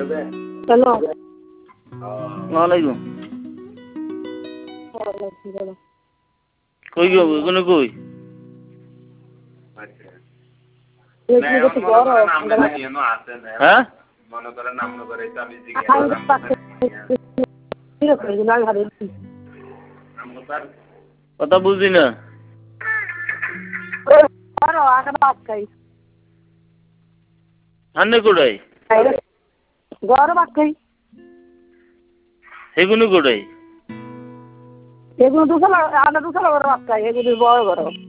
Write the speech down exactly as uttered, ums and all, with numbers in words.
hello ওয়ালাইকুম কই গো কোন কই হ্যাঁ কথা বুঝি না হান্নে কোটাই গরম আখাই হেগুনো কোটাই এগুলো দুশো আনা দুশো গরম আখাই এগুলো বড় গরম